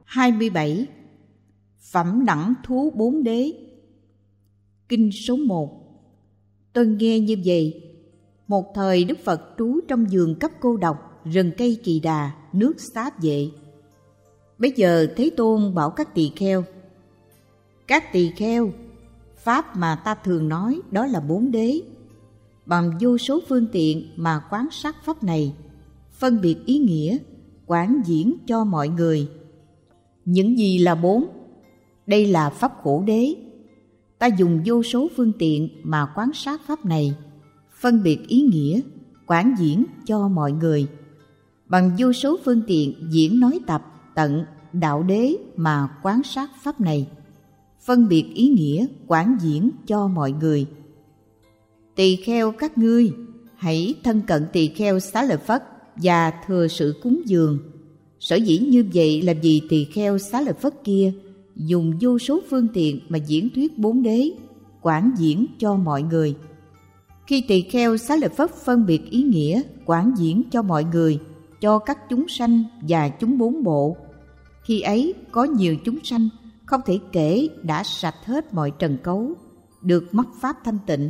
27. Phẩm đẳng thú 4 đế. Kinh số 1. Tôi nghe như vậy. Một thời Đức Phật trú trong vườn cấp cô độc, rừng cây Kỳ Đà, nước Xá Vệ. Bây giờ Thế Tôn bảo các tỳ kheo: các tỳ kheo, pháp mà ta thường nói đó là 4 đế. Bằng vô số phương tiện mà quán sát pháp này, phân biệt ý nghĩa, quán diễn cho mọi người. Những gì là 4? Đây là pháp khổ đế. Ta dùng vô số phương tiện mà quán sát pháp này, phân biệt ý nghĩa, quán diễn cho mọi người. Bằng vô số phương tiện diễn nói tập, tận, đạo đế mà quán sát pháp này, phân biệt ý nghĩa, quán diễn cho mọi người. Tỳ kheo các ngươi, hãy thân cận tỳ kheo Xá Lợi Phất và thừa sự cúng dường. Sở dĩ như vậy là vì tỳ kheo Xá Lợi Phất kia dùng vô số phương tiện mà diễn thuyết 4 đế, quán diễn cho mọi người. Khi tỳ kheo Xá Lợi Phất phân biệt ý nghĩa, quán diễn cho mọi người, cho các chúng sanh và chúng 4 bộ, khi ấy có nhiều chúng sanh không thể kể đã sạch hết mọi trần cấu, được mắc pháp thanh tịnh.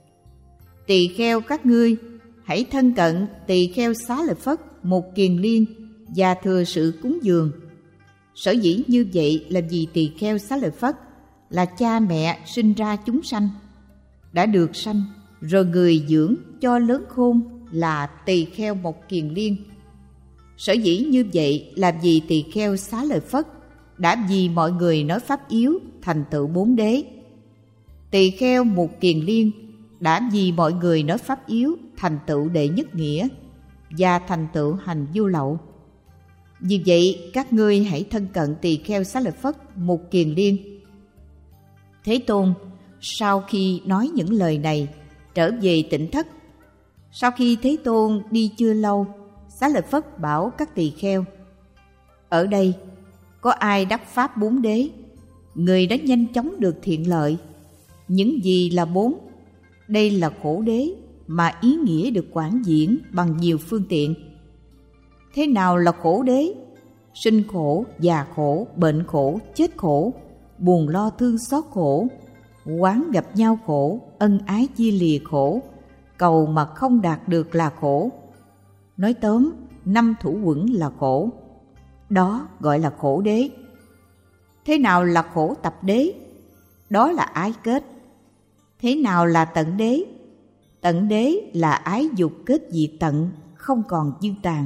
Tỳ kheo các ngươi, hãy thân cận tỳ kheo Xá Lợi Phất một kiền liên và thừa sự cúng dường. Sở dĩ như vậy là vì tỳ kheo Xá Lợi Phất là cha mẹ sinh ra chúng sanh, đã được sanh rồi người dưỡng cho lớn khôn là tỳ kheo một kiền liên. Sở dĩ như vậy là vì tỳ kheo Xá Lợi Phất đã vì mọi người nói pháp yếu thành tựu 4 đế. Tỳ kheo một kiền liên đã vì mọi người nói pháp yếu thành tựu đệ nhất nghĩa và thành tựu hành vô lậu. Vì vậy các ngươi hãy thân cận tỳ kheo Xá Lợi Phất một kiền liên. Thế Tôn sau khi nói những lời này trở về Tịnh Thất. Sau khi Thế Tôn đi chưa lâu, Xá Lợi Phất bảo các tỳ kheo: ở đây có ai đắc pháp 4 đế, người đã nhanh chóng được thiện lợi. Những gì là 4? Đây là khổ đế mà ý nghĩa được quán diễn bằng nhiều phương tiện. Thế nào là khổ đế? Sinh khổ, già khổ, bệnh khổ, chết khổ, buồn lo thương xót khổ, quán gặp nhau khổ, ân ái chia lìa khổ, cầu mà không đạt được là khổ. Nói tóm, 5 thủ quẩn là khổ. Đó gọi là khổ đế. Thế nào là khổ tập đế? Đó là ái kết. Thế nào là tận đế? Tận đế là ái dục kết diệt tận, không còn dư tàn.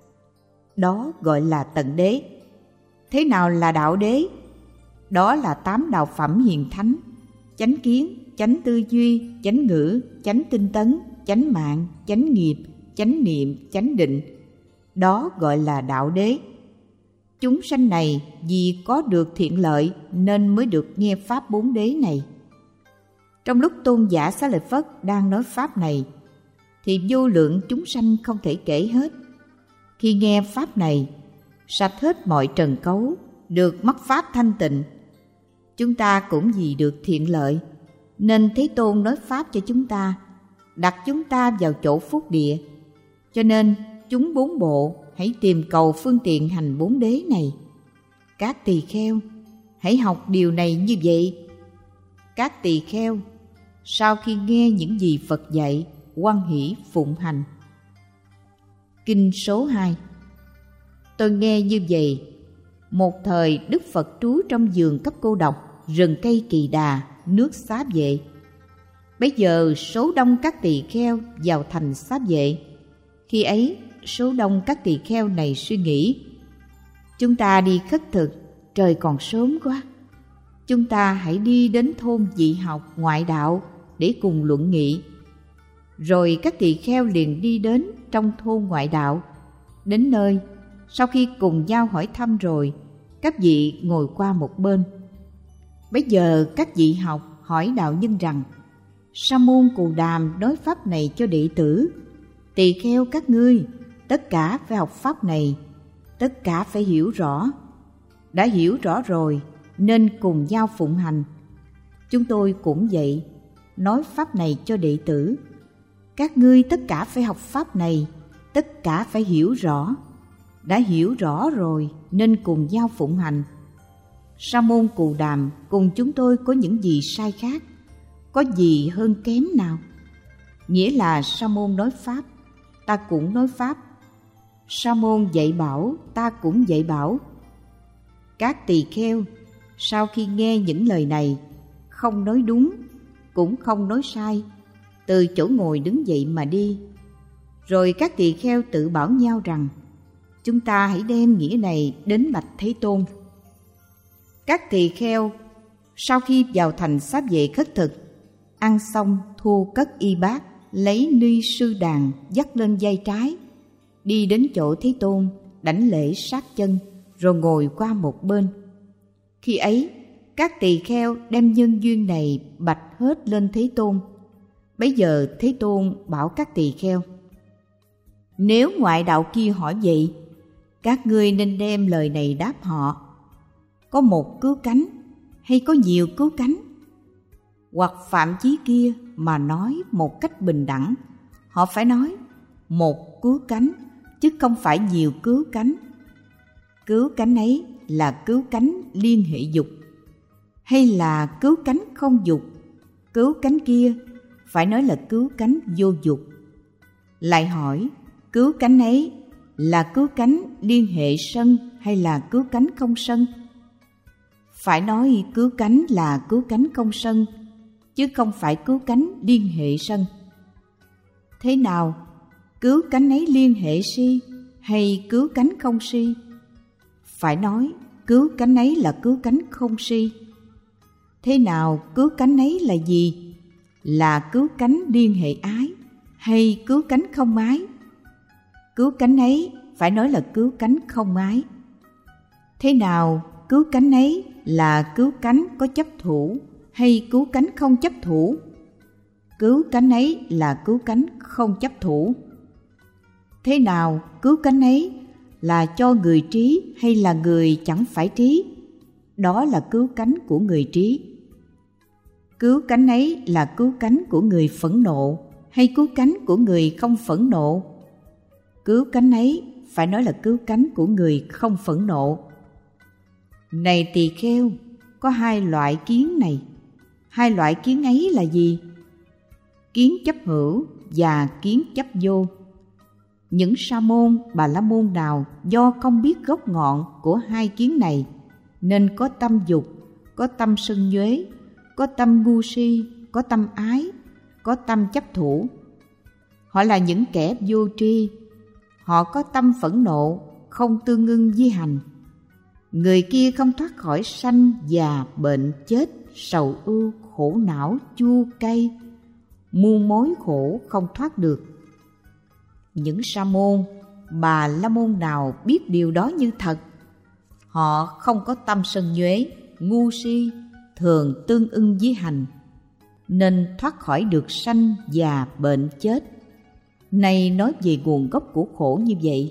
Đó gọi là tận đế. Thế nào là đạo đế? Đó là 8 đạo phẩm hiền thánh: chánh kiến, chánh tư duy, chánh ngữ, chánh tinh tấn, chánh mạng, chánh nghiệp, chánh niệm, chánh định. Đó gọi là đạo đế. Chúng sanh này vì có được thiện lợi nên mới được nghe pháp 4 đế này. Trong lúc tôn giả Xá Lợi Phất đang nói pháp này thì vô lượng chúng sanh không thể kể hết. Khi nghe pháp này, sạch hết mọi trần cấu, được mắc pháp thanh tịnh. Chúng ta cũng vì được thiện lợi nên Thế Tôn nói pháp cho chúng ta, đặt chúng ta vào chỗ phúc địa. Cho nên chúng 4 bộ hãy tìm cầu phương tiện hành 4 đế này. Các tỳ kheo hãy học điều này như vậy. Các tỳ kheo sau khi nghe những gì Phật dạy, hoan hỷ phụng hành. Kinh số 2. Tôi nghe như vậy. Một thời Đức Phật trú trong vườn cấp cô độc, rừng cây Kỳ Đà, nước Xá Vệ. Bấy giờ số đông các tỳ kheo vào thành Xá Vệ. Khi ấy số đông các tỳ kheo này suy nghĩ: chúng ta đi khất thực, trời còn sớm quá. Chúng ta hãy đi đến thôn dị học ngoại đạo để cùng luận nghị. Rồi các tỳ kheo liền đi đến trong thôn ngoại đạo. Đến nơi, sau khi cùng nhau hỏi thăm rồi, các vị ngồi qua một bên. Bấy giờ các vị học hỏi đạo nhân rằng: Sa môn Cù Đàm nói pháp này cho đệ tử. Tỳ kheo các ngươi, tất cả phải học pháp này, tất cả phải hiểu rõ. Đã hiểu rõ rồi nên cùng nhau phụng hành. Chúng tôi cũng vậy, nói pháp này cho đệ tử. Các ngươi tất cả phải học pháp này, tất cả phải hiểu rõ. đã hiểu rõ rồi nên cùng nhau phụng hành. Sa môn Cù Đàm cùng chúng tôi có những gì sai khác, có gì hơn kém nào? Nghĩa là sa môn nói pháp, ta cũng nói pháp. Sa môn dạy bảo, ta cũng dạy bảo. Các tỳ kheo sau khi nghe những lời này, không nói đúng, cũng không nói sai, từ chỗ ngồi đứng dậy mà đi. Rồi các tỳ kheo tự bảo nhau rằng, chúng ta hãy đem nghĩa này đến bạch Thế Tôn. Các tỳ kheo sau khi vào thành Xá Vệ khất thực, ăn xong thu cất y bát, lấy ni sư đàn dắt lên vai trái, đi đến chỗ Thế Tôn, đảnh lễ sát chân, rồi ngồi qua một bên. Khi ấy, các tỳ kheo đem nhân duyên này bạch hết lên Thế Tôn. Bấy giờ Thế Tôn bảo các tỳ kheo, nếu ngoại đạo kia hỏi vậy, các ngươi nên đem lời này đáp họ. Có một cứu cánh hay có nhiều cứu cánh? Hoặc phạm chí kia mà nói một cách bình đẳng, họ phải nói một cứu cánh, chứ không phải nhiều cứu cánh. Cứu cánh ấy là cứu cánh liên hệ dục, hay là cứu cánh không dục? Cứu cánh kia phải nói là cứu cánh vô dục. Lại hỏi, cứu cánh ấy là cứu cánh liên hệ sân hay là cứu cánh không sân? Phải nói cứu cánh là cứu cánh không sân, chứ không phải cứu cánh liên hệ sân. Thế nào, cứu cánh ấy liên hệ si hay cứu cánh không si? Phải nói cứu cánh ấy là cứu cánh không si. Thế nào, cứu cánh ấy là gì? Là cứu cánh liên hệ ái hay cứu cánh không ái? Cứu cánh ấy phải nói là cứu cánh không ái. Thế nào, cứu cánh ấy là cứu cánh có chấp thủ hay cứu cánh không chấp thủ? Cứu cánh ấy là cứu cánh không chấp thủ. Thế nào, cứu cánh ấy là cho người trí hay là người chẳng phải trí? Đó là cứu cánh của người trí. Cứu cánh ấy là cứu cánh của người phẫn nộ hay cứu cánh của người không phẫn nộ? Cứu cánh ấy phải nói là cứu cánh của người không phẫn nộ. Này tỳ kheo, có hai loại kiến này. Hai loại kiến ấy là gì? Kiến chấp hữu và kiến chấp vô. Những sa môn, bà la môn nào do không biết gốc ngọn của hai kiến này, nên có tâm dục, có tâm sân nhuế, có tâm ngu si, có tâm ái, có tâm chấp thủ. Họ là những kẻ vô tri. Họ có tâm phẫn nộ, không tương ưng với hành. Người kia không thoát khỏi sanh, già, bệnh, chết, sầu ưu, khổ não, chua cay, muôn mối khổ không thoát được. Những sa môn, bà la môn nào biết điều đó như thật, họ không có tâm sân nhuế, ngu si, thường tương ưng với hành, nên thoát khỏi được sanh, già, bệnh, chết. Này nói về nguồn gốc của khổ như vậy.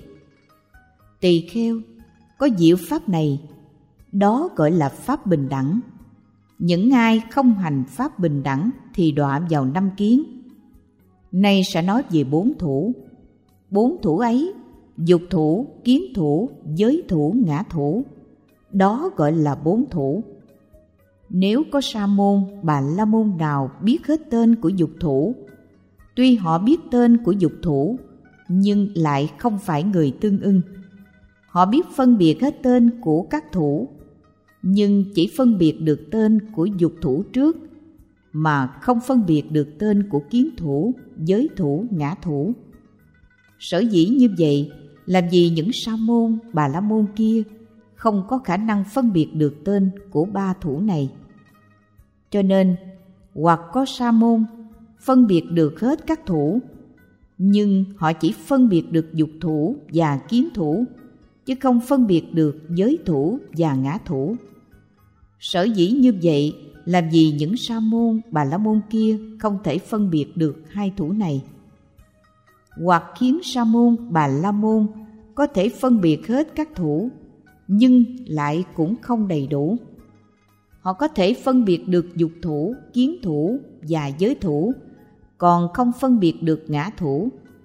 Tỳ kheo, có diệu pháp này, đó gọi là pháp bình đẳng. Những ai không hành pháp bình đẳng thì đọa vào 5 kiến. Nay sẽ nói về 4 thủ. 4 thủ ấy, dục thủ, kiến thủ, giới thủ, ngã thủ, đó gọi là 4 thủ. Nếu có sa môn, bà la môn nào biết hết tên của dục thủ, tuy họ biết tên của dục thủ, nhưng lại không phải người tương ưng. Họ biết phân biệt hết tên của các thủ, nhưng chỉ phân biệt được tên của dục thủ trước, mà không phân biệt được tên của kiến thủ, giới thủ, ngã thủ. Sở dĩ như vậy là vì những sa môn, bà la môn kia không có khả năng phân biệt được tên của 3 thủ này. Cho nên, hoặc có sa môn phân biệt được hết các thủ, nhưng họ chỉ phân biệt được dục thủ và kiến thủ, chứ không phân biệt được giới thủ và ngã thủ. Sở dĩ như vậy là vì những sa môn, bà la môn kia không thể phân biệt được 2 thủ này. Hoặc khiến sa môn, bà la môn có thể phân biệt hết các thủ, nhưng lại cũng không đầy đủ. Họ có thể phân biệt được dục thủ, kiến thủ và giới thủ, còn không phân biệt được ngã thủ.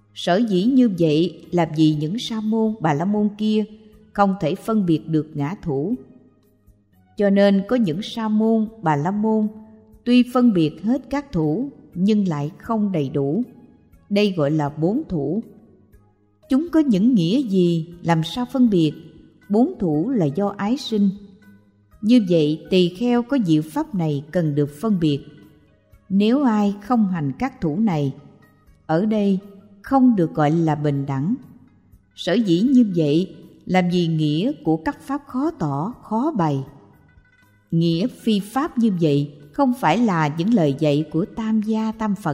Sở dĩ như vậy là vì những sa môn Bà La Môn kia không thể phân biệt được ngã thủ. Cho nên có những sa môn Bà La Môn tuy phân biệt hết các thủ nhưng lại không đầy đủ. Đây gọi là 4 thủ. Chúng có những nghĩa gì, làm sao phân biệt? 4 thủ là do ái sinh. Như vậy tỳ kheo có diệu pháp này cần được phân biệt. Nếu ai không hành các thủ này, ở đây không được gọi là bình đẳng. Sở dĩ như vậy làm vì nghĩa của các pháp khó tỏ, khó bày. Nghĩa phi pháp như vậy không phải là những lời dạy của Tam Gia Tam Phật.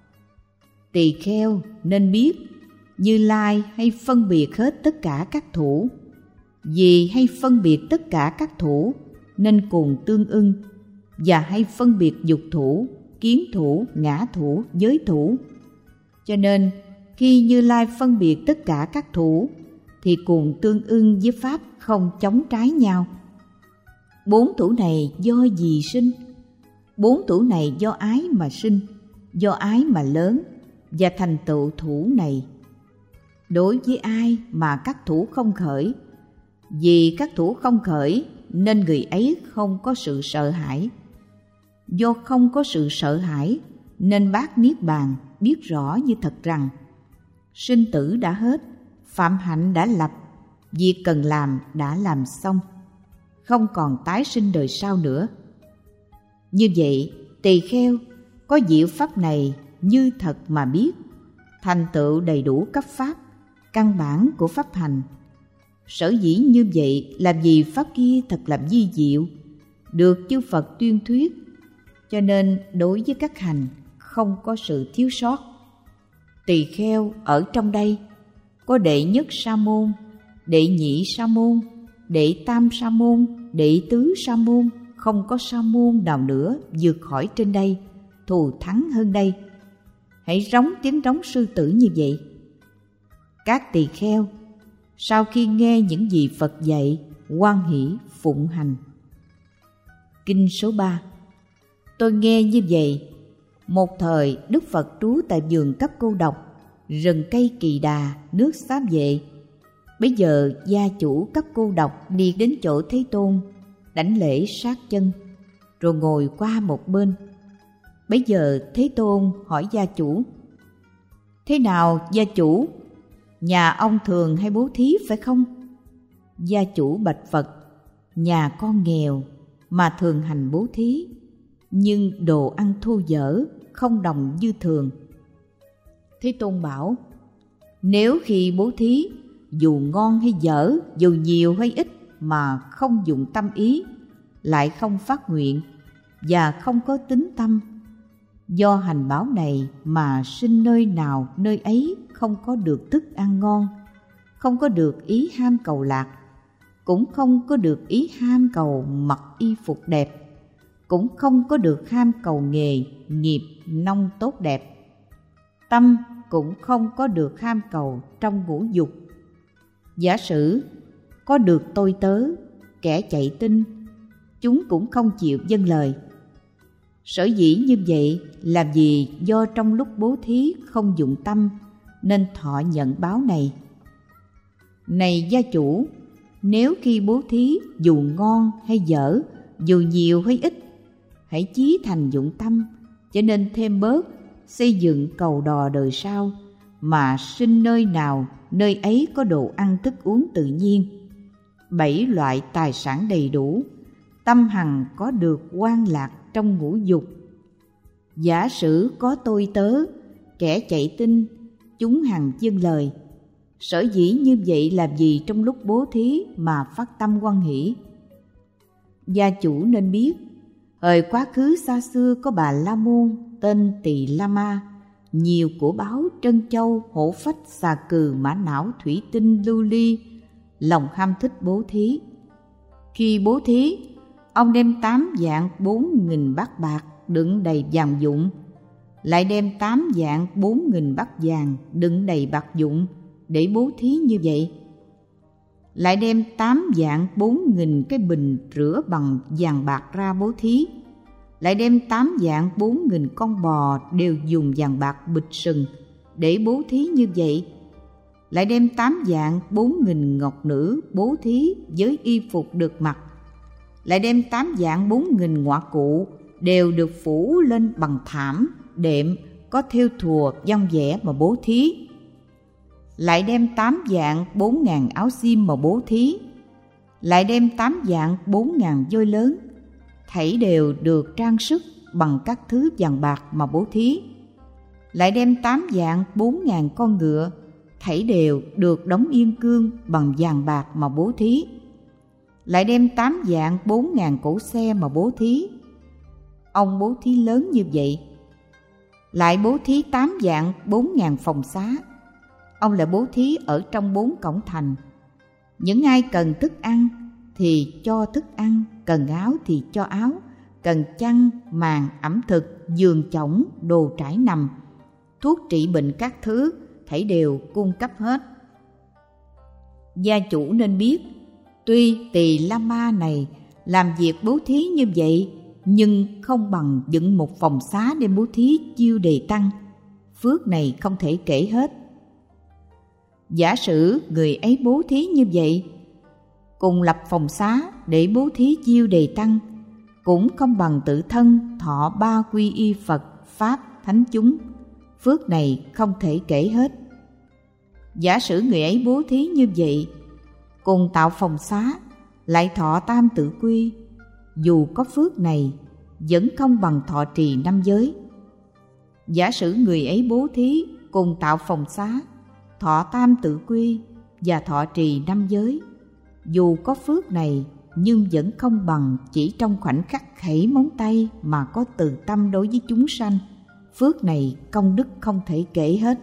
Tỳ kheo nên biết Như Lai hay phân biệt hết tất cả các thủ. Vì hay phân biệt tất cả các thủ nên cùng tương ưng, và hay phân biệt dục thủ, kiến thủ, ngã thủ, giới thủ. Cho nên khi Như Lai phân biệt tất cả các thủ thì cùng tương ưng với pháp không chống trái nhau. 4 thủ này do gì sinh? 4 thủ này do ái mà sinh, do ái mà lớn và thành tựu thủ này. Đối với ai mà các thủ không khởi, vì các thủ không khởi nên người ấy không có sự sợ hãi. Do không có sự sợ hãi nên bác Niết Bàn biết rõ như thật rằng sinh tử đã hết, phạm hạnh đã lập, việc cần làm đã làm xong, không còn tái sinh đời sau nữa. Như vậy, tỳ kheo có diệu pháp này như thật mà biết, thành tựu đầy đủ các pháp, căn bản của pháp hành. Sở dĩ như vậy là vì pháp kia thật là vi diệu, được chư Phật tuyên thuyết, cho nên đối với các hành không có sự thiếu sót. Tỳ kheo ở trong đây có đệ nhất sa môn, đệ nhị sa môn, đệ tam sa môn, đệ tứ sa môn, không có sa môn nào nữa vượt khỏi trên đây, thù thắng hơn đây. Hãy rống tiếng rống sư tử như vậy. Các tỳ kheo sau khi nghe những gì Phật dạy, hoan hỷ phụng hành. Kinh số 3. Tôi nghe như vậy, một thời Đức Phật trú tại vườn Cấp Cô Độc, rừng cây Kỳ Đà, nước Xá Vệ. Bấy giờ gia chủ Cấp Cô Độc đi đến chỗ Thế Tôn, đảnh lễ sát chân, rồi ngồi qua một bên. Bấy giờ Thế Tôn hỏi gia chủ: Thế nào gia chủ? Nhà ông thường hay bố thí phải không? Gia chủ bạch Phật: Nhà con nghèo mà thường hành bố thí, nhưng đồ ăn thô dở, không đồng như thường. Thế Tôn bảo: Nếu khi bố thí, dù ngon hay dở, dù nhiều hay ít mà không dụng tâm ý, lại không phát nguyện và không có tín tâm, do hành báo này mà sinh nơi nào nơi ấy không có được thức ăn ngon, không có được ý ham cầu lạc, cũng không có được ý ham cầu mặc y phục đẹp, cũng không có được ham cầu nghề, nghiệp, nông tốt đẹp. Tâm cũng không có được ham cầu trong ngũ dục. Giả sử có được tôi tớ, kẻ chạy tinh, chúng cũng không chịu vâng lời. Sở dĩ như vậy là vì do trong lúc bố thí không dụng tâm nên thọ nhận báo này. Này gia chủ, nếu khi bố thí dù ngon hay dở, dù nhiều hay ít, hãy chí thành dụng tâm, cho nên thêm bớt, xây dựng cầu đò đời sau, mà sinh nơi nào nơi ấy có đồ ăn thức uống tự nhiên, 7 loại tài sản đầy đủ, tâm hằng có được hoan lạc trong ngũ dục. Giả sử có tôi tớ, kẻ chạy tinh, chúng hằng vâng lời. Sở dĩ như vậy là vì trong lúc bố thí mà phát tâm hoan hỷ. Gia chủ nên biết, thời quá khứ xa xưa có Bà La Môn tên Tỳ La Ma, nhiều của báu trân châu, hổ phách, xà cừ, mã não, thủy tinh, lưu ly, lòng ham thích bố thí. Khi bố thí, ông đem 8 vạn 4.000 bát bạc đựng đầy vàng dụng, lại đem 8 vạn 4.000 bát vàng đựng đầy bạc dụng để bố thí như vậy. Lại đem 8 vạn 4.000 cái bình rửa bằng vàng bạc ra bố thí. Lại đem 8 vạn 4.000 con bò đều dùng vàng bạc bịch sừng để bố thí như vậy. Lại đem 8 vạn 4.000 ngọc nữ bố thí với y phục được mặc. Lại đem 8 vạn 4.000 ngọa cụ đều được phủ lên bằng thảm, đệm, có thêu thùa văn vẽ mà bố thí. Lại đem 8 vạn 4.000 áo xiêm mà bố thí. Lại đem 8 vạn 4.000 voi lớn, thảy đều được trang sức bằng các thứ vàng bạc mà bố thí. Lại đem 8 vạn 4.000 con ngựa, thảy đều được đóng yên cương bằng vàng bạc mà bố thí. Lại đem 8 vạn 4.000 cỗ xe mà bố thí. Ông bố thí lớn như vậy. Lại bố thí 8 vạn 4.000 phòng xá. Ông lại bố thí ở trong 4 cổng thành. Những ai cần thức ăn thì cho thức ăn, cần áo thì cho áo, cần chăn, màn, ẩm thực, giường chõng, đồ trải nằm, thuốc trị bệnh các thứ, thảy đều cung cấp hết. Gia chủ nên biết, tuy Tỳ La Ma này làm việc bố thí như vậy, nhưng không bằng dựng một phòng xá để bố thí chiêu đề tăng. Phước này không thể kể hết. Giả sử người ấy bố thí như vậy, cùng lập phòng xá để bố thí chiêu đề tăng, cũng không bằng tự thân thọ 3 quy y Phật, Pháp, Thánh chúng. Phước này không thể kể hết. Giả sử người ấy bố thí như vậy, cùng tạo phòng xá, lại thọ tam tự quy, dù có phước này, vẫn không bằng thọ trì 5 giới. Giả sử người ấy bố thí, cùng tạo phòng xá, thọ tam tự quy và thọ trì 5 giới, dù có phước này, nhưng vẫn không bằng chỉ trong khoảnh khắc khẩy móng tay mà có từ tâm đối với chúng sanh. Phước này công đức không thể kể hết.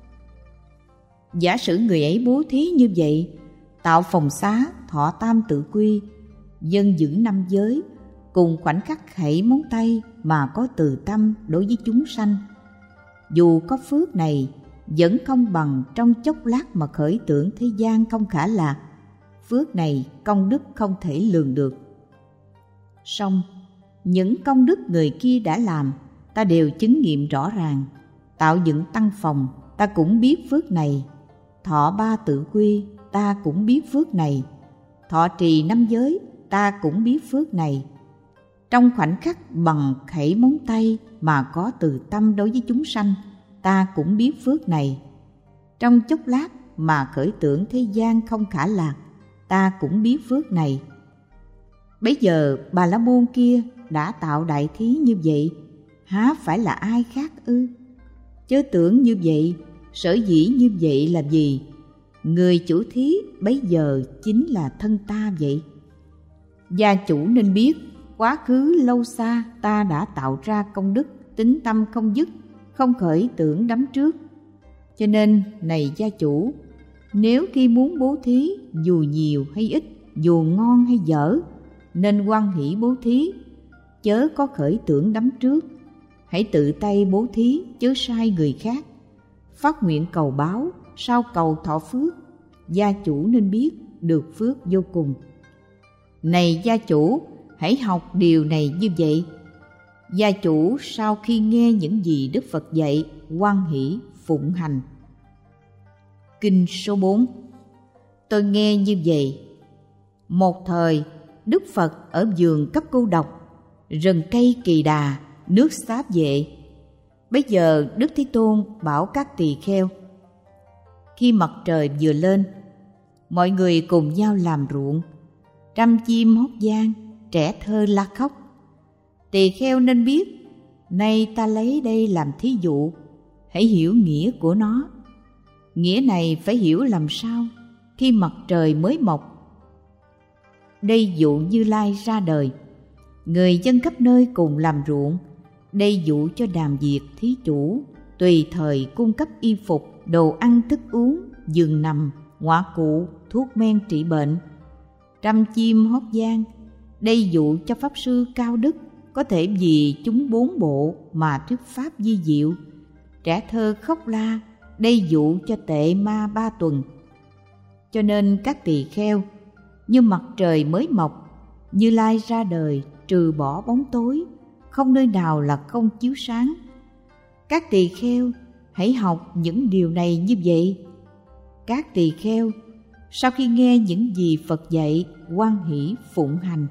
Giả sử người ấy bố thí như vậy, tạo phòng xá, thọ tam tự quy, dân giữ 5 giới, cùng khoảnh khắc khẩy móng tay mà có từ tâm đối với chúng sanh, dù có phước này, vẫn không bằng trong chốc lát mà khởi tưởng thế gian không khả lạc. Phước này công đức không thể lường được. Song những công đức người kia đã làm, ta đều chứng nghiệm rõ ràng. Tạo dựng tăng phòng, ta cũng biết phước này. Thọ 3 tự quy, ta cũng biết phước này. Thọ trì 5 giới, ta cũng biết phước này. Trong khoảnh khắc bằng khẩy móng tay mà có từ tâm đối với chúng sanh, ta cũng biết phước này. Trong chốc lát mà khởi tưởng thế gian không khả lạc, ta cũng biết phước này. Bấy giờ Bà La Môn kia đã tạo đại thí như vậy, há phải là ai khác ư? Chớ tưởng như vậy, sở dĩ như vậy là gì? Người chủ thí bấy giờ chính là thân ta vậy. Gia chủ nên biết, quá khứ lâu xa ta đã tạo ra công đức, tín tâm không dứt, không khởi tưởng đắm trước. Cho nên, này gia chủ, nếu khi muốn bố thí, dù nhiều hay ít, dù ngon hay dở, nên hoan hỷ bố thí, chớ có khởi tưởng đắm trước. Hãy tự tay bố thí, chớ sai người khác. Phát nguyện cầu báo, sao cầu thọ phước. Gia chủ nên biết, được phước vô cùng. Này gia chủ, hãy học điều này như vậy. Gia chủ sau khi nghe những gì Đức Phật dạy, hoan hỷ phụng hành. Kinh số 4. Tôi nghe như vậy. Một thời, Đức Phật ở vườn Cấp Cô Độc, rừng cây Kỳ Đà, nước Xá Vệ. Bấy giờ Đức Thế Tôn bảo các tỳ kheo: khi mặt trời vừa lên, mọi người cùng nhau làm ruộng, trăm chim hót vang, trẻ thơ la khóc. Tỳ kheo nên biết, nay ta lấy đây làm thí dụ, hãy hiểu nghĩa của nó. Nghĩa này phải hiểu làm sao? Khi mặt trời mới mọc, đây dụ Như Lai ra đời, người dân khắp nơi cùng làm ruộng. Đây dụ cho đàm diệt thí chủ, tùy thời cung cấp y phục, đồ ăn thức uống, giường nằm, ngọa cụ, thuốc men trị bệnh. Trăm chim hót vang, đây dụ cho pháp sư cao đức, có thể vì chúng 4 bộ mà thuyết pháp vi diệu. Trẻ thơ khóc la, đây dụ cho tệ ma 3 tuần. Cho nên các tỳ kheo, như mặt trời mới mọc, Như Lai ra đời, trừ bỏ bóng tối, không nơi nào là không chiếu sáng. Các tỳ kheo hãy học những điều này như vậy. Các tỳ kheo sau khi nghe những gì Phật dạy, hoan hỷ phụng hành.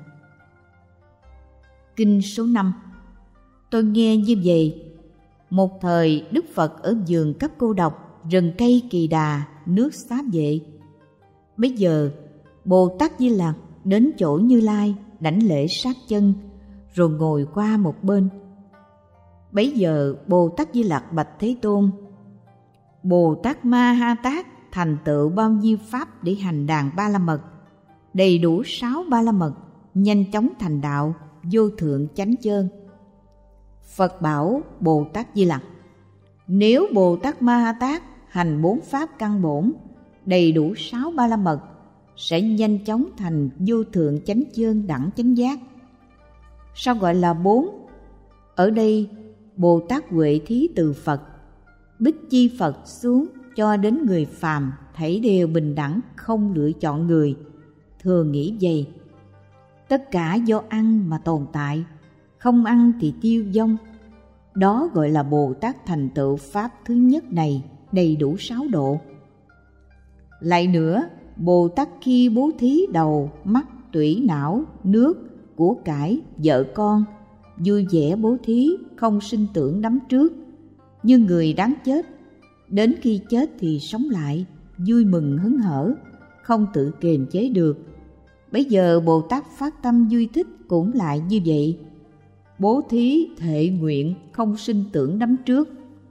Kinh số 5. Tôi nghe như vậy. Một thời Đức Phật ở vườn Cấp Cô Độc, rừng cây Kỳ Đà, nước Xá Vệ. Bấy giờ Bồ Tát Di Lặc đến chỗ Như Lai, đảnh lễ sát chân, rồi ngồi qua một bên. Bấy giờ Bồ Tát Di Lặc bạch Thế Tôn: Bồ Tát Ma Ha Tát thành tựu bao nhiêu pháp để hành đàn Ba La Mật, đầy đủ 6 Ba La Mật, nhanh chóng thành đạo vô thượng chánh chơn. Phật bảo Bồ Tát Di Lặc: nếu Bồ Tát Ma Ha Tát hành 4 pháp căn bổn, đầy đủ 6 Ba La Mật, sẽ nhanh chóng thành vô thượng chánh chơn đẳng chánh giác. Sao gọi là 4? Ở đây Bồ Tát Huệ Thí từ Phật, Bích Chi Phật xuống cho đến người phàm thảy đều bình đẳng, không lựa chọn người. Thường nghĩ vậy: tất cả do ăn mà tồn tại, không ăn thì tiêu vong. Đó gọi là Bồ Tát thành tựu pháp thứ nhất này, đầy đủ 6 độ. Lại nữa, Bồ Tát khi bố thí đầu, mắt, tủy, não, nước, của cải, vợ con, vui vẻ bố thí, không sinh tưởng đắm trước, như người đáng chết. Đến khi chết thì sống lại, vui mừng hớn hở, không tự kiềm chế được. Bấy giờ Bồ Tát phát tâm vui thích cũng lại như vậy, bố thí thệ nguyện, không sinh tưởng đắm trước.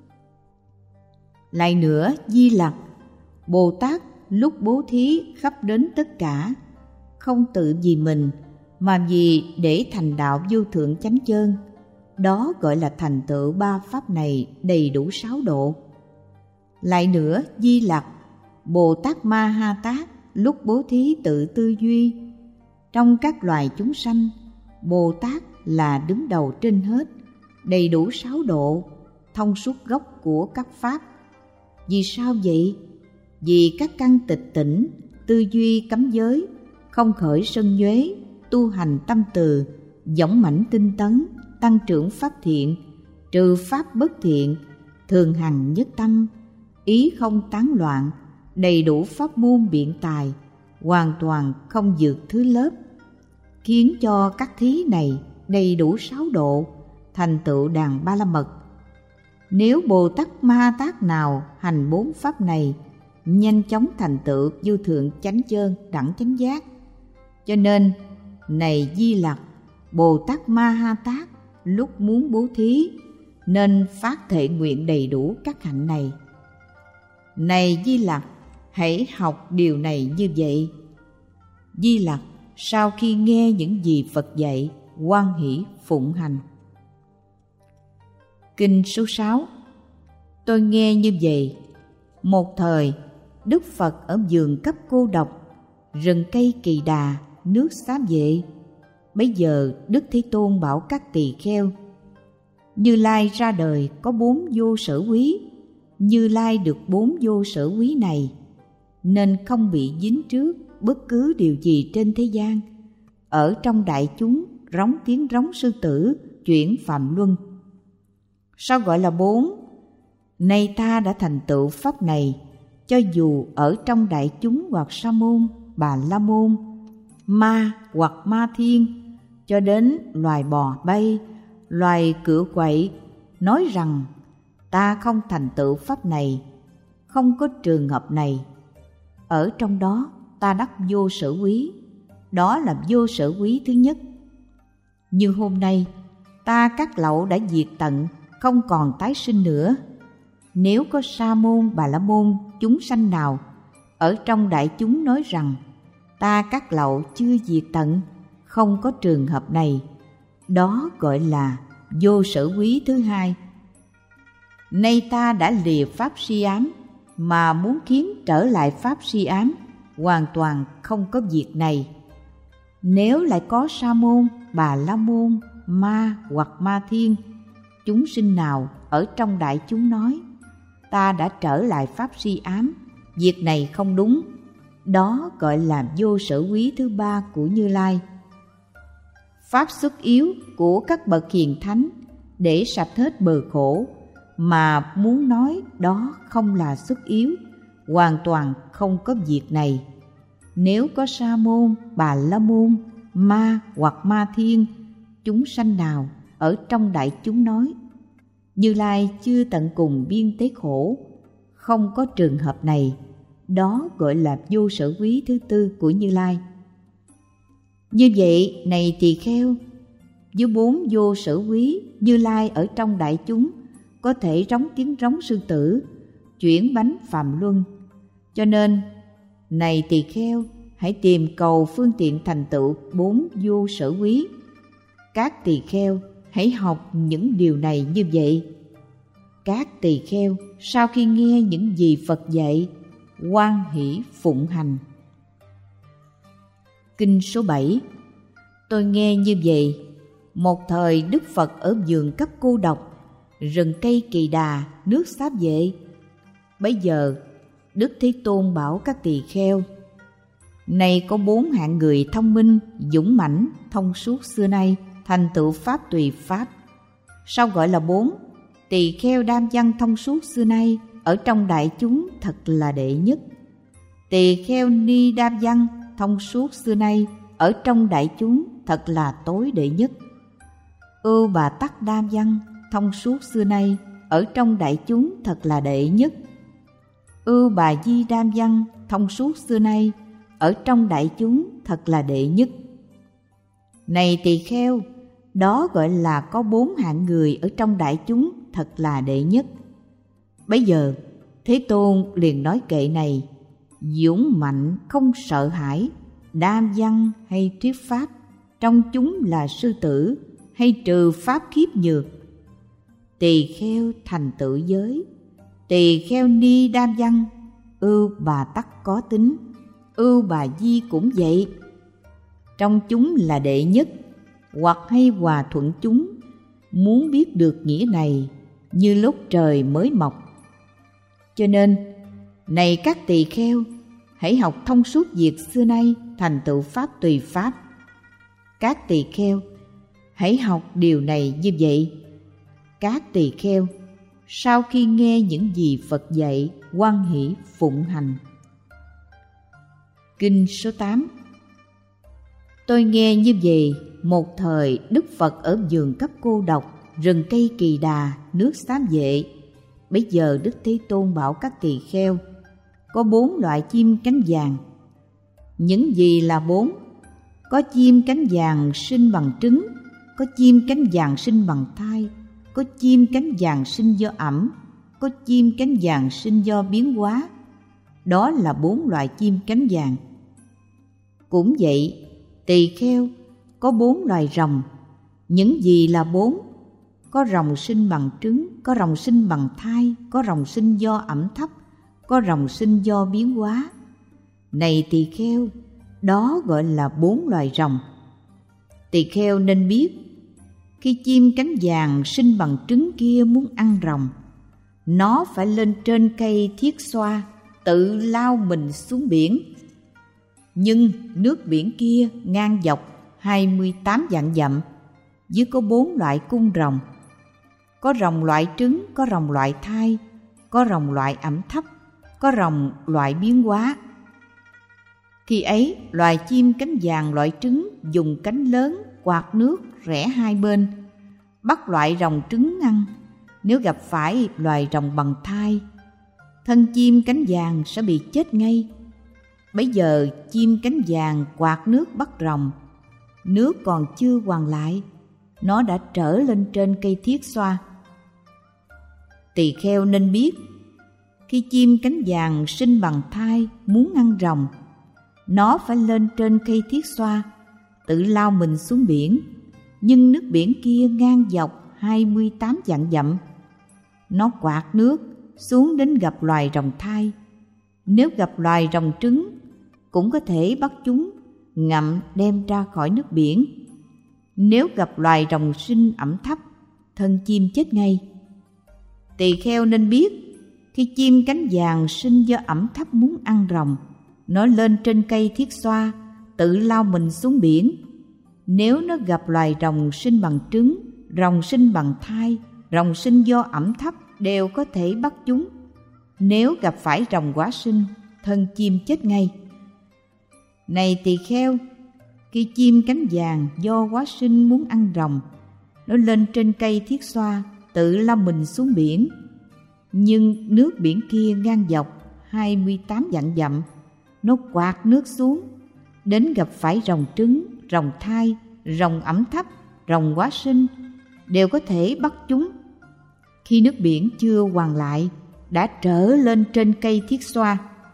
Lại nữa, Di Lặc, Bồ Tát lúc bố thí khắp đến tất cả, không tự vì mình, mà vì để thành đạo vô thượng chánh chơn. Đó gọi là thành tựu 3 pháp này, đầy đủ 6 độ. Lại nữa, Di Lặc, Bồ Tát Ma Ha Tát lúc bố thí tự tư duy. Trong các loài chúng sanh, Bồ Tát là đứng đầu trên hết, đầy đủ 6 độ, thông suốt gốc của các pháp. Vì sao vậy? Vì các căn tịch tỉnh, tư duy cấm giới, không khởi sân nhuế, tu hành tâm từ, dõng mãnh tinh tấn, tăng trưởng pháp thiện, trừ pháp bất thiện, thường hằng nhất tâm, ý không tán loạn, đầy đủ pháp môn biện tài, hoàn toàn không vượt thứ lớp, khiến cho các thí này đầy đủ 6 độ, thành tựu đàn Ba La Mật. Nếu Bồ Tát Ma Tát nào hành 4 pháp này, nhanh chóng thành tựu vô thượng chánh chơn đẳng chánh giác. Cho nên, này Di Lặc, Bồ Tát Ma Ha Tát lúc muốn bố thí nên phát thệ nguyện đầy đủ các hạnh này. Này Di Lặc, hãy học điều này như vậy. Di Lặc sau khi nghe những gì Phật dạy, hoan hỷ phụng hành. Kinh số 6. Tôi nghe như vậy. Một thời, Đức Phật ở vườn Cấp Cô Độc, rừng cây Kỳ Đà, nước Xá Vệ. Bấy giờ Đức Thế Tôn bảo các tỳ kheo: Như Lai ra đời có 4 vô sở quý. Như Lai được 4 vô sở quý này, nên không bị dính trước bất cứ điều gì trên thế gian. Ở trong đại chúng, rống tiếng rống sư tử, chuyển phạm luân. Sao gọi là 4? Nay ta đã thành tựu pháp này, cho dù ở trong đại chúng hoặc sa môn, bà la môn, ma hoặc ma thiên, cho đến loài bò bay, loài cựa quậy, nói rằng ta không thành tựu pháp này, không có trường hợp này. Ở trong đó ta đắc vô sở quý, đó là vô sở quý thứ nhất. Như hôm nay, ta các lậu đã diệt tận, không còn tái sinh nữa. Nếu có sa môn, bà la môn, chúng sanh nào ở trong đại chúng nói rằng ta các lậu chưa diệt tận, không có trường hợp này, đó gọi là vô sở quý thứ hai. Nay ta đã lìa pháp si ám, mà muốn khiến trở lại pháp si ám, hoàn toàn không có việc này. Nếu lại có sa môn, bà la môn, ma hoặc ma thiên, chúng sinh nào ở trong đại chúng nói ta đã trở lại pháp si ám, việc này không đúng, đó gọi là vô sở quý thứ ba của Như Lai. Pháp xuất yếu của các bậc hiền thánh để sạch hết bờ khổ, mà muốn nói đó không là xuất yếu, hoàn toàn không có việc này. Nếu có Sa môn, Bà La môn, ma hoặc ma thiên, chúng sanh nào ở trong đại chúng nói Như Lai chưa tận cùng biên tế khổ, không có trường hợp này, đó gọi là vô sở quý thứ tư của Như Lai. Như vậy, này tỳ kheo, với 4 vô sở quý, Như Lai ở trong đại chúng có thể rống tiếng rống sư tử, chuyển bánh phàm luân. Cho nên, này tỳ kheo, hãy tìm cầu phương tiện thành tựu 4 vô sở quý. Các tỳ kheo hãy học những điều này như vậy. Các tỳ kheo sau khi nghe những gì Phật dạy, hoan hỷ phụng hành. Kinh số 7. Tôi nghe như vậy, một thời Đức Phật ở vườn cấp cô độc, rừng cây Kỳ Đà, nước Xá Vệ. Bấy giờ Đức Thế Tôn bảo các tỳ kheo: Này có 4 hạng người thông minh, dũng mãnh, thông suốt xưa nay, thành tựu pháp tùy pháp. Sao gọi là 4? Tỳ kheo Đam Văn thông suốt xưa nay ở trong đại chúng thật là đệ nhất. Tỳ kheo Ni Đam Văn thông suốt xưa nay ở trong đại chúng thật là tối đệ nhất. Ưu Bà Tắc Đam Văn thông suốt xưa nay ở trong đại chúng thật là đệ nhất. Ưu Bà Di Đam Văn thông suốt xưa nay ở trong đại chúng thật là đệ nhất. Này tỳ kheo, đó gọi là có 4 hạng người ở trong đại chúng thật là đệ nhất. Bấy giờ Thế Tôn liền nói kệ này: dũng mạnh không sợ hãi, đam văn hay thuyết pháp, trong chúng là sư tử hay trừ pháp khiếp nhược. Tỳ kheo thành tựu giới, tỳ kheo Ni Đam Văn, Ưu Bà Tắc có tính, Ưu Bà Di cũng vậy. Trong chúng là đệ nhất, hoặc hay hòa thuận chúng, muốn biết được nghĩa này như lúc trời mới mọc. Cho nên, này các tỳ kheo, hãy học thông suốt việc xưa nay thành tựu pháp tùy pháp. Các tỳ kheo, hãy học điều này như vậy. Các tỳ kheo, sau khi nghe những gì Phật dạy, hoan hỷ phụng hành. Kinh số 8. Tôi nghe như vậy, một thời Đức Phật ở vườn cấp cô độc, rừng cây Kỳ Đà, nước Xá Vệ. Bấy giờ Đức Thế Tôn bảo các tỳ kheo: có 4 loại chim cánh vàng. Những gì là 4? Có chim cánh vàng sinh bằng trứng, có chim cánh vàng sinh bằng thai, có chim cánh vàng sinh do ẩm, có chim cánh vàng sinh do biến hóa. Đó là 4 loại chim cánh vàng. Cũng vậy, tỳ kheo, có 4 loài rồng. Những gì là 4? Có rồng sinh bằng trứng, có rồng sinh bằng thai, có rồng sinh do ẩm thấp, có rồng sinh do biến hóa. Này tỳ kheo, đó gọi là 4 loài rồng. Tỳ kheo nên biết, khi chim cánh vàng sinh bằng trứng kia muốn ăn rồng, nó phải lên trên cây thiết xoa, tự lao mình xuống biển. Nhưng nước biển kia ngang dọc 28 vạn dặm, dưới có 4 loại cung rồng. Có rồng loại trứng, có rồng loại thai, có rồng loại ẩm thấp, có rồng loại biến hóa. Khi ấy, loài chim cánh vàng loại trứng dùng cánh lớn quạt nước rẽ hai bên, bắt loại rồng trứng ăn. Nếu gặp phải loài rồng bằng thai, thân chim cánh vàng sẽ bị chết ngay. Bấy giờ chim cánh vàng quạt nước bắt rồng, nước còn chưa hoàn lại, nó đã trở lên trên cây thiết xoa. Tỳ kheo nên biết, khi chim cánh vàng sinh bằng thai muốn ăn rồng, nó phải lên trên cây thiết xoa, tự lao mình xuống biển. Nhưng nước biển kia ngang dọc 28 vạn dặm. Nó quạt nước xuống đến gặp loài rồng thai. Nếu gặp loài rồng trứng, cũng có thể bắt chúng, ngậm đem ra khỏi nước biển. Nếu gặp loài rồng sinh ẩm thấp, thân chim chết ngay. Tỳ kheo nên biết, khi chim cánh vàng sinh do ẩm thấp muốn ăn rồng, nó lên trên cây thiết xoa, tự lao mình xuống biển. Nếu nó gặp loài rồng sinh bằng trứng, rồng sinh bằng thai, rồng sinh do ẩm thấp, đều có thể bắt chúng. Nếu gặp phải rồng hóa sinh, thân chim chết ngay. Này tỳ kheo, khi chim cánh vàng do hóa sinh muốn ăn rồng, nó lên trên cây thiết xoa, tự lao mình xuống biển. Nhưng nước biển kia ngang dọc 28 vạn dặm, nó quạt nước xuống, đến gặp phải rồng trứng, rồng thai, rồng ẩm thấp, rồng hóa sinh, đều có thể bắt chúng. Khi nước biển chưa hoàn lại, đã trở lên trên cây thiết xoa.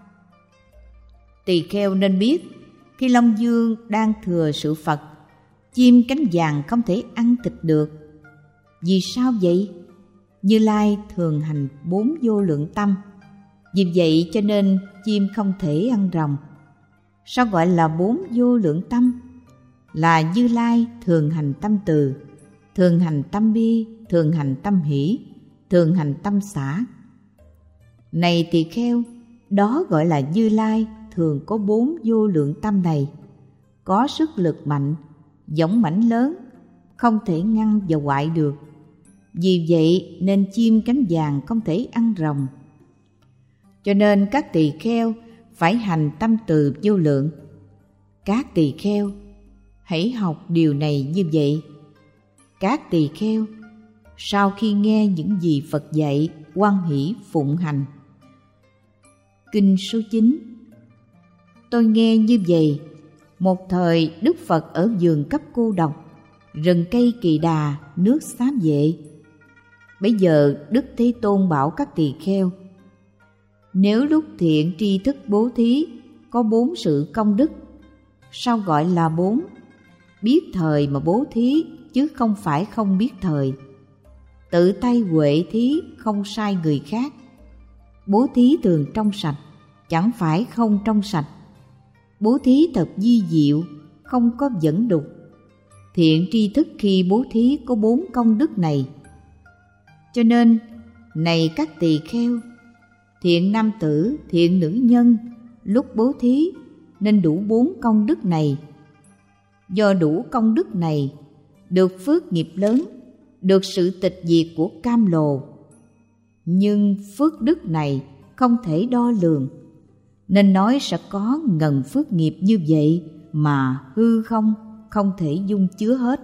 Tỳ kheo nên biết, khi Long Dương đang thừa sự Phật, chim cánh vàng không thể ăn thịt được. Vì sao vậy? Như Lai thường hành 4 vô lượng tâm, vì vậy cho nên chim không thể ăn rồng. Sao gọi là 4 vô lượng tâm? Là Như Lai thường hành tâm từ, thường hành tâm bi, thường hành tâm hỷ, thường hành tâm xả. Này tỳ kheo, đó gọi là Như Lai thường có 4 vô lượng tâm này, có sức lực mạnh, dõng mãnh lớn, không thể ngăn và hoại được. Vì vậy nên chim cánh vàng không thể ăn rồng. Cho nên các tỳ kheo phải hành tâm từ vô lượng. Các tỳ kheo hãy học điều này như vậy. Các tỳ kheo sau khi nghe những gì Phật dạy, hoan hỷ phụng hành. Kinh số 9. Tôi nghe như vậy, một thời Đức Phật ở vườn Cấp Cô Độc, rừng cây Kỳ Đà, nước Xá Vệ. Bấy giờ Đức Thế Tôn bảo các tỳ kheo: nếu lúc thiện tri thức bố thí có 4 sự công đức. Sao gọi là 4? Biết thời mà bố thí, chứ không phải không biết thời. Tự tay huệ thí, không sai người khác. Bố thí thường trong sạch, chẳng phải không trong sạch. Bố thí thật vi diệu, không có dẫn đục. Thiện tri thức khi bố thí có 4 công đức này. Cho nên, này các tỳ kheo, thiện nam tử, thiện nữ nhân, lúc bố thí nên đủ 4 công đức này. Do đủ công đức này, được phước nghiệp lớn, được sự tịch diệt của cam lồ. Nhưng phước đức này không thể đo lường, nên nói sẽ có ngần phước nghiệp như vậy mà hư không thể dung chứa hết.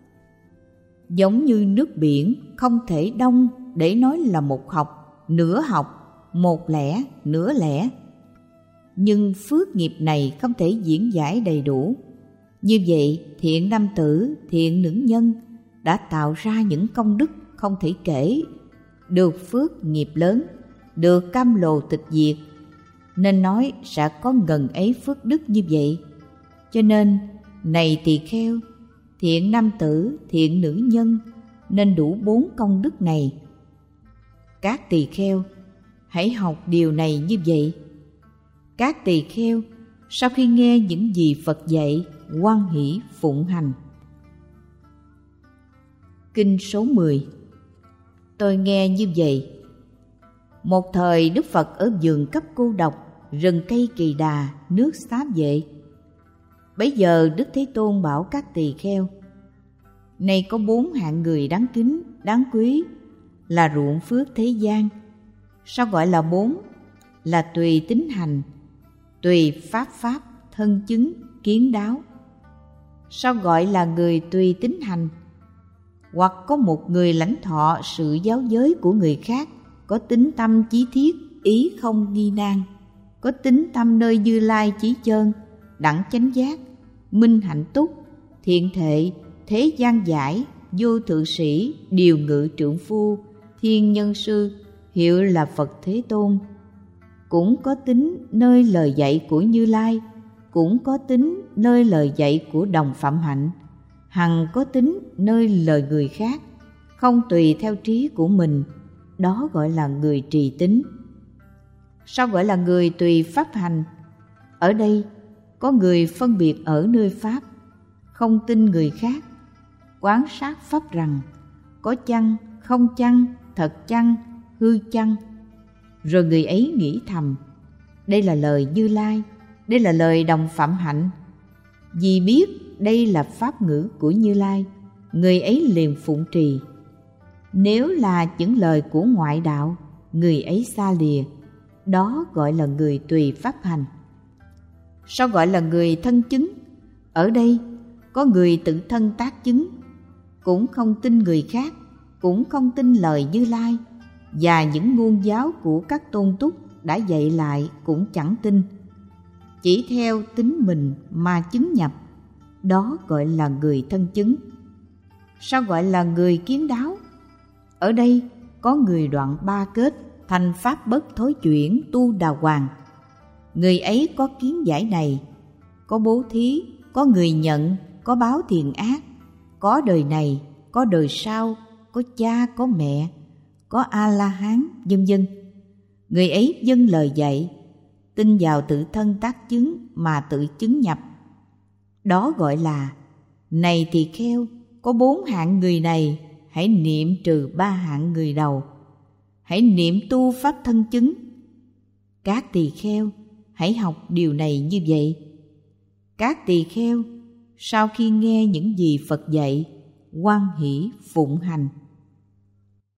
Giống như nước biển không thể đông để nói là một học, một lẻ, nửa lẻ. Nhưng phước nghiệp này không thể diễn giải đầy đủ. Như vậy, thiện nam tử, thiện nữ nhân đã tạo ra những công đức không thể kể, được phước nghiệp lớn, được cam lồ tịch diệt, nên nói sẽ có ngần ấy phước đức như vậy. Cho nên, này tỳ kheo, thiện nam tử, thiện nữ nhân nên đủ 4 công đức này. Các tỳ kheo hãy học điều này như vậy. Các tỳ kheo sau khi nghe những gì Phật dạy, hoan hỷ phụng hành. Kinh số 10. Tôi nghe như vậy, một thời Đức Phật ở vườn Cấp Cô Độc, rừng cây Kỳ Đà, nước Xá Vệ. Bấy giờ Đức Thế Tôn bảo các tỳ kheo: này có 4 hạng người đáng kính, đáng quý, là ruộng phước thế gian. Sao gọi là 4? Là tùy tín hành, tùy pháp, thân chứng, kiến đáo. Sao gọi là người tùy tín hành? Hoặc có một người lãnh thọ sự giáo giới của người khác, có tín tâm chí thiết, ý không nghi nan, có tín tâm nơi Như Lai chí chơn, đẳng chánh giác, minh hạnh túc, thiện thệ, thế gian giải, vô thượng sĩ, điều ngự trượng phu, thiên nhân sư, hiệu là Phật Thế Tôn. Cũng có tính nơi lời dạy của Như Lai, cũng có tính nơi lời dạy của Đồng Phạm Hạnh, hằng có tính nơi lời người khác, không tùy theo trí của mình, đó gọi là người trì tín. Sao gọi là người tùy pháp hành? Ở đây có người phân biệt ở nơi pháp, không tin người khác, quán sát pháp rằng có chăng, không chăng, thật chăng, hư chăng. Rồi người ấy nghĩ thầm: đây là lời Như Lai, đây là lời Đồng Phạm Hạnh. Vì biết đây là pháp ngữ của Như Lai, người ấy liền phụng trì. Nếu là những lời của ngoại đạo, người ấy xa lìa, đó gọi là người tùy pháp hành. Sao gọi là người thân chứng? Ở đây có người tự thân tác chứng, cũng không tin người khác, cũng không tin lời Như Lai, và những ngôn giáo của các tôn túc đã dạy lại cũng chẳng tin, chỉ theo tính mình mà chứng nhập, đó gọi là người thân chứng. Sao gọi là người kiến đáo? Ở đây có người đoạn ba kết, thành pháp bất thối chuyển, tu đà hoàng. Người ấy có kiến giải này, có bố thí, có người nhận, có báo thiện ác, có đời này, có đời sau, có cha, có mẹ, có A-la-hán, vân vân. Người ấy vâng lời dạy, tin vào tự thân tác chứng mà tự chứng nhập. Đó gọi là: này tỳ kheo, có 4 hạng người này, hãy niệm trừ 3 hạng người đầu. Hãy niệm tu pháp thân chứng. Các tỳ kheo, hãy học điều này như vậy. Các tỳ kheo, sau khi nghe những gì Phật dạy, hoan hỷ phụng hành.